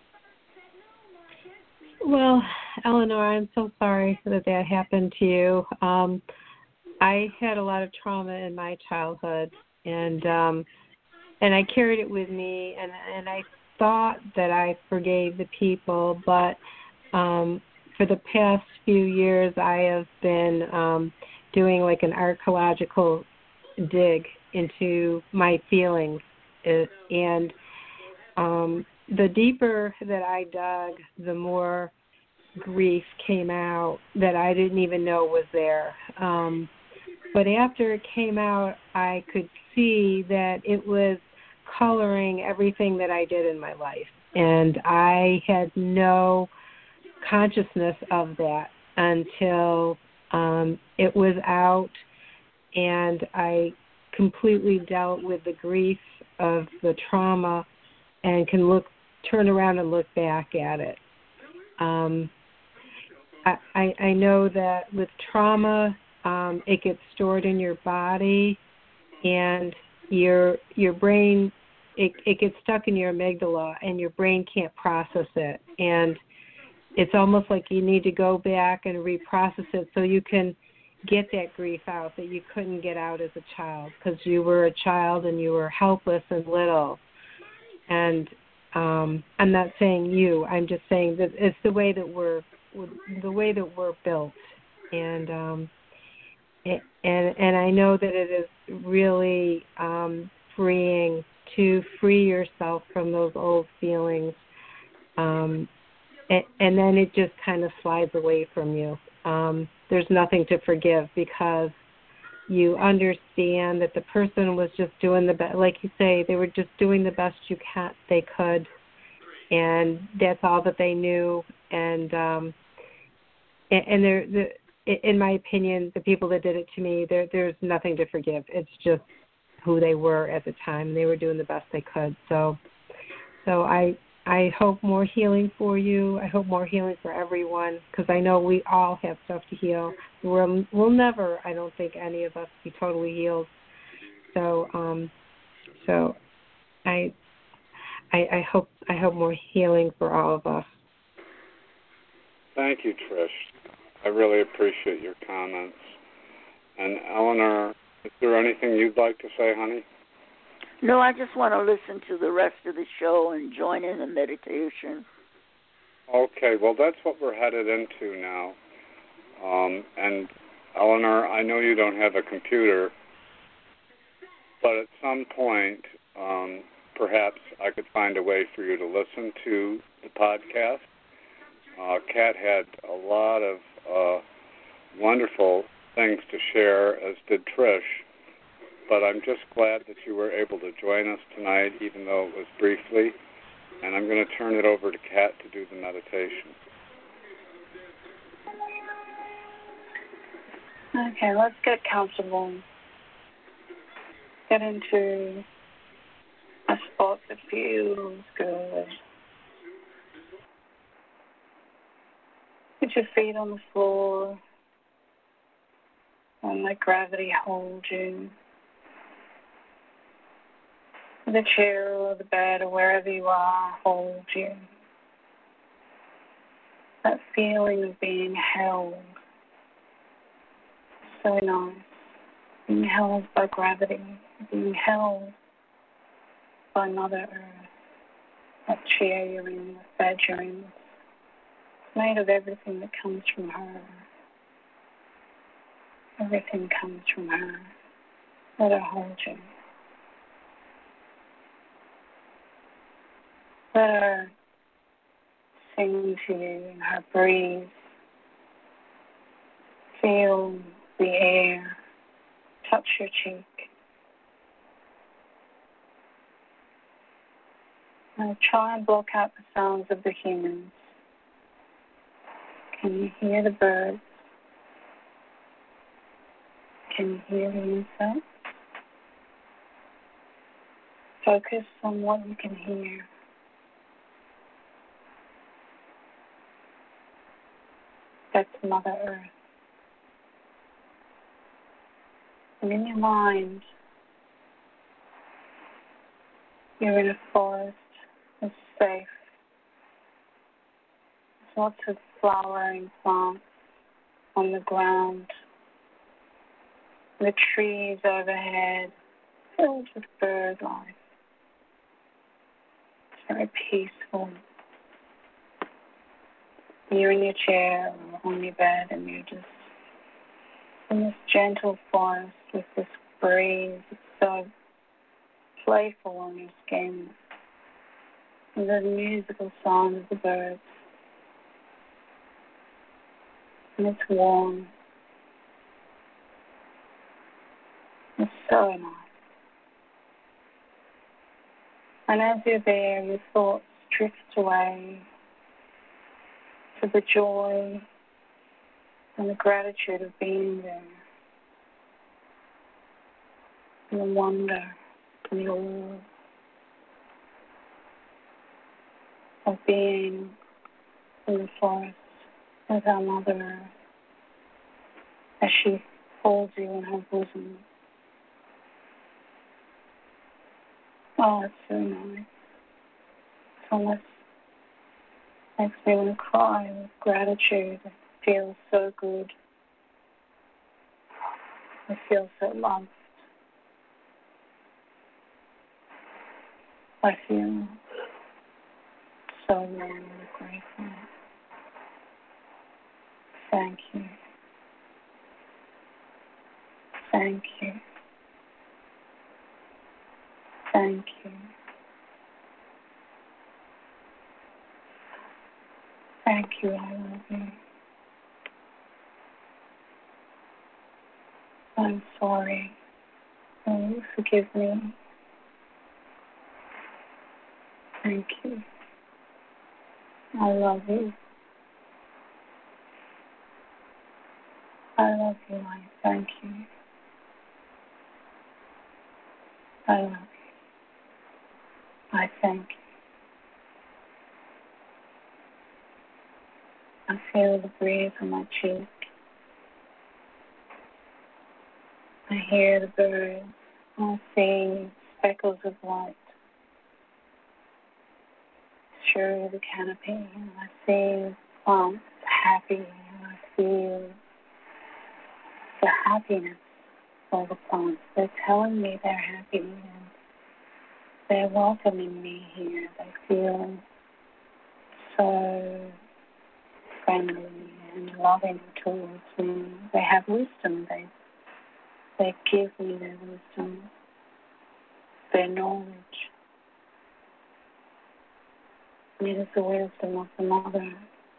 Well, Eleanor, I'm so sorry that that happened to you. Um, I had a lot of trauma in my childhood, and um, and I carried it with me, and and I thought that I forgave the people, but um, for the past few years, I have been um, doing like an archaeological dig into my feelings, and um, the deeper that I dug, the more grief came out that I didn't even know was there. Um, but after it came out, I could see that it was coloring everything that I did in my life, and I had no consciousness of that until um, it was out, and I completely dealt with the grief of the trauma and can look, turn around and look back at it. Um, I, I, I know that with trauma, um, it gets stored in your body, and your your brain, it, it gets stuck in your amygdala, and your brain can't process it. And it's almost like you need to go back and reprocess it so you can get that grief out that you couldn't get out as a child because you were a child and you were helpless and little. And um, I'm not saying you. I'm just saying that it's the way that we're the way that we're built. And um, it, and and I know that it is really um, freeing to free yourself from those old feelings. Um, and, and then it just kind of slides away from you. Um, there's nothing to forgive because you understand that the person was just doing the best. Like you say, they were just doing the best you can, they could, and that's all that they knew. And um, and, and they're, the, in my opinion, the people that did it to me, there there's nothing to forgive. It's just who they were at the time. They were doing the best they could. So, so I. I hope more healing for you. I hope more healing for everyone because I know we all have stuff to heal. We'll, we'll never, I don't think, any of us be totally healed. So, um, so I, I, I hope, I hope more healing for all of us. Thank you, Trish. I really appreciate your comments. And Eleanor, is there anything you'd like to say, honey? No, I just want to listen to the rest of the show and join in the meditation. Okay, well, that's what we're headed into now. Um, and, Eleanor, I know you don't have a computer, but at some point, um, perhaps I could find a way for you to listen to the podcast. Uh, Kat had a lot of uh, wonderful things to share, as did Trish, but I'm just glad that you were able to join us tonight, even though it was briefly, and I'm going to turn it over to Kat to do the meditation. Okay, let's get comfortable. Get into a spot that feels good. Put your feet on the floor and let gravity hold you. The chair or the bed or wherever you are, hold you. That feeling of being held. So nice. Being held by gravity. Being held by Mother Earth. That chair you're in, the bed you're in. It's made of everything that comes from her. Everything comes from her. Let her hold you. Let her sing to you in her breeze. Feel the air touch your cheek. Now try and block out the sounds of the humans. Can you hear the birds? Can you hear the insects? Focus on what you can hear. That's Mother Earth. And in your mind, you're in a forest. It's safe. There's lots of flowering plants on the ground. The trees overhead filled with bird life. It's very peaceful. You're in your chair or on your bed and you're just in this gentle forest with this breeze. It's so playful on your skin. And the musical song of the birds. And it's warm. It's so nice. And as you're there, your thoughts drift away to the joy and the gratitude of being there, and the wonder and the awe of being in the forest with our Mother Earth as she holds you in her bosom. Oh, it's so nice. It's almost makes me want to cry with gratitude. It feels so good. I feel so loved. I feel so warm and grateful. Thank you. Thank you. Thank you. Thank you, I love you. I'm sorry. Will you forgive me? Thank you. I love you. I love you. I thank you. I love you. I thank you. I feel the breeze on my cheek. I hear the birds. I see speckles of light through the canopy. And I see plants happy. And I feel the happiness of the plants. They're telling me they're happy and they're welcoming me here. They feel so friendly and loving towards me. They have wisdom. They they give me their wisdom. knowledge. And it is the wisdom of the Mother.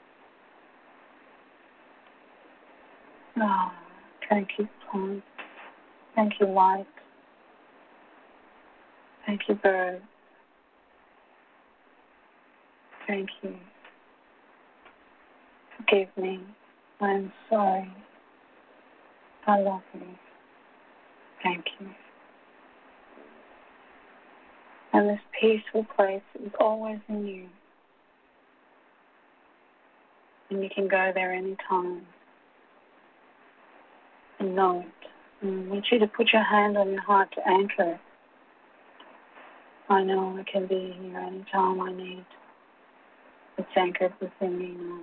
Ah, thank you, plant. Thank you, light. Thank you, bird. Thank you. Forgive me. I'm sorry. I love you. Thank you. And this peaceful place is always in you. And you can go there anytime. And know it. And I want you to put your hand on your heart to anchor it. I know I can be here anytime I need. It's anchored within me now.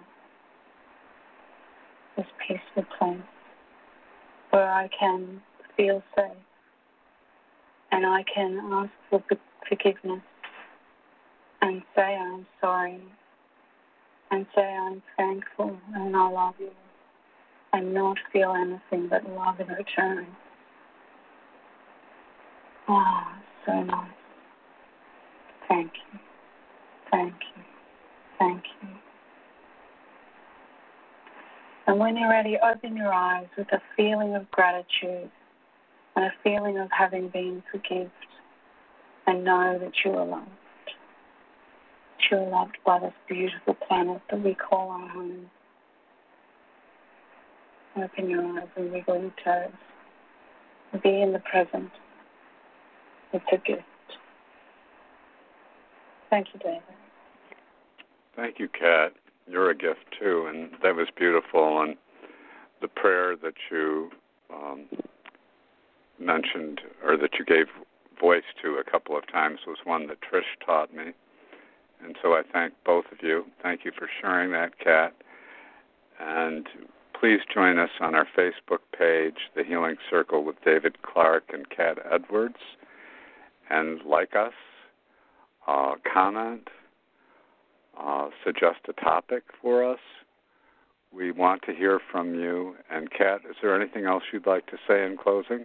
This peaceful place where I can feel safe and I can ask for forgiveness and say I'm sorry and say I'm thankful and I love you and not feel anything but love in return. Ah, so nice. Thank you. Thank you. Thank you. And when you're ready, open your eyes with a feeling of gratitude and a feeling of having been forgiven, and know that you are loved. You are loved by this beautiful planet that we call our home. Open your eyes and wiggle your toes. Be in the present. It's a gift. Thank you, David. Thank you, Kat. You're a gift, too, and that was beautiful. And the prayer that you um, mentioned, or that you gave voice to a couple of times, was one that Trish taught me. And so I thank both of you. Thank you for sharing that, Kat. And please join us on our Facebook page, The Healing Circle with David Clark and Kat Edwards, and like us, uh, comment, uh, suggest a topic for us. We want to hear from you. And Kat, is there anything else you'd like to say in closing?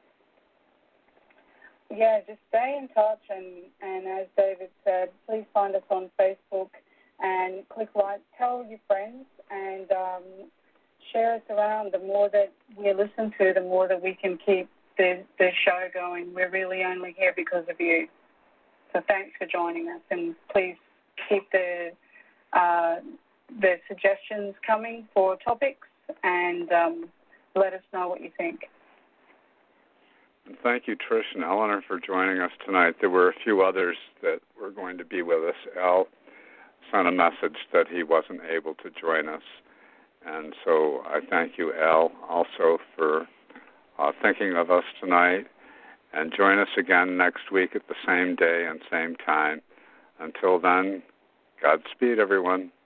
Yeah, just stay in touch, and, and as David said, please find us on Facebook and click like, tell your friends, and um, share us around. The more that we listen to, the more that we can keep the, the show going. We're really only here because of you. So thanks for joining us, and please keep the uh, the suggestions coming for topics, and um, let us know what you think. And thank you, Trish and Eleanor, for joining us tonight. There were a few others that were going to be with us. Al sent a message that he wasn't able to join us. And so I thank you, Al, also for uh, thinking of us tonight. And join us again next week at the same day and same time. Until then, Godspeed, everyone.